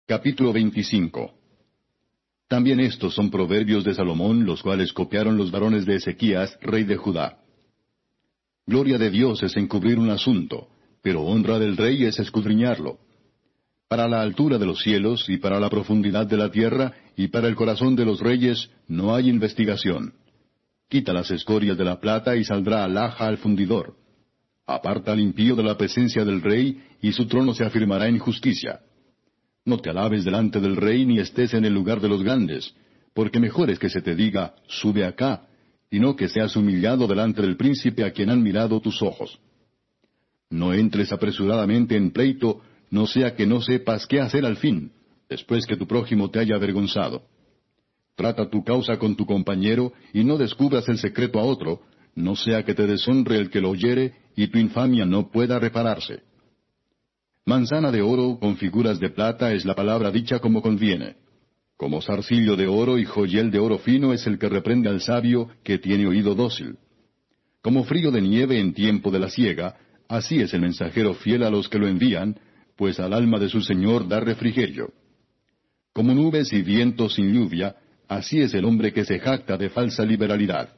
Capítulo 25. También estos son proverbios de Salomón, los cuales copiaron los varones de Ezequías, rey de Judá. Gloria de Dios es encubrir un asunto, pero honra del rey es escudriñarlo. Para la altura de los cielos, y para la profundidad de la tierra, y para el corazón de los reyes, no hay investigación. Quita las escorias de la plata, y saldrá alhaja al fundidor. Aparta al impío de la presencia del rey, y su trono se afirmará en justicia. No te alabes delante del rey, ni estés en el lugar de los grandes, porque mejor es que se te diga, sube acá, y no que seas humillado delante del príncipe a quien han mirado tus ojos. No entres apresuradamente en pleito, no sea que no sepas qué hacer al fin, después que tu prójimo te haya avergonzado. Trata tu causa con tu compañero, y no descubras el secreto a otro, no sea que te deshonre el que lo oyere, y tu infamia no pueda repararse. Manzana de oro con figuras de plata es la palabra dicha como conviene. Como zarcillo de oro y joyel de oro fino es el que reprende al sabio que tiene oído dócil. Como frío de nieve en tiempo de la siega, así es el mensajero fiel a los que lo envían, pues al alma de su Señor da refrigerio. Como nubes y vientos sin lluvia, así es el hombre que se jacta de falsa liberalidad.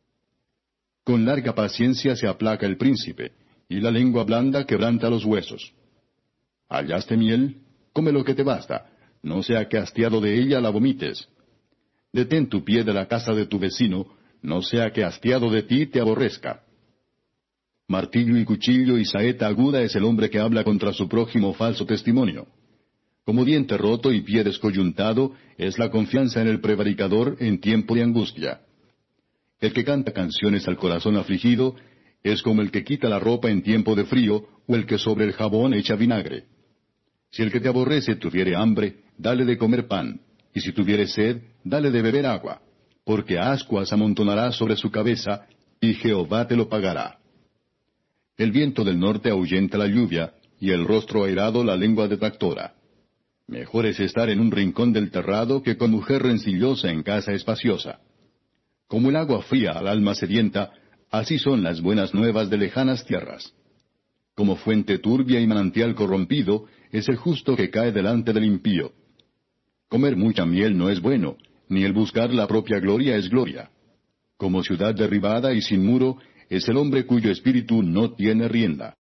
Con larga paciencia se aplaca el príncipe, y la lengua blanda quebranta los huesos. ¿Hallaste miel? Come lo que te basta, no sea que hastiado de ella la vomites. Detén tu pie de la casa de tu vecino, no sea que hastiado de ti te aborrezca. Martillo y cuchillo y saeta aguda es el hombre que habla contra su prójimo falso testimonio. Como diente roto y pie descoyuntado es la confianza en el prevaricador en tiempo de angustia. El que canta canciones al corazón afligido es como el que quita la ropa en tiempo de frío o el que sobre el jabón echa vinagre. Si el que te aborrece tuviere hambre, dale de comer pan, y si tuviere sed, dale de beber agua, porque ascuas amontonará sobre su cabeza, y Jehová te lo pagará. El viento del norte ahuyenta la lluvia, y el rostro airado la lengua detractora. Mejor es estar en un rincón del terrado que con mujer rencillosa en casa espaciosa. Como el agua fría al alma sedienta, así son las buenas nuevas de lejanas tierras. Como fuente turbia y manantial corrompido, es el justo que cae delante del impío. Comer mucha miel no es bueno, ni el buscar la propia gloria es gloria. Como ciudad derribada y sin muro, es el hombre cuyo espíritu no tiene rienda.